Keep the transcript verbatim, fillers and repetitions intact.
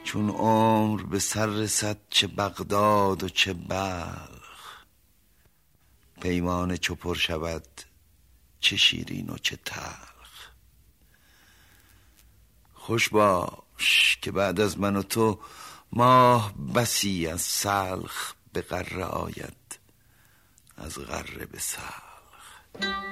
چون عمر به سر رسد چه بغداد و چه بلخ، پیمانه چو پر شود چه شیرین و چه تلخ. خوش باش که بعد از من و تو ماه بسی از سلخ به غره آید از غره به سلخ.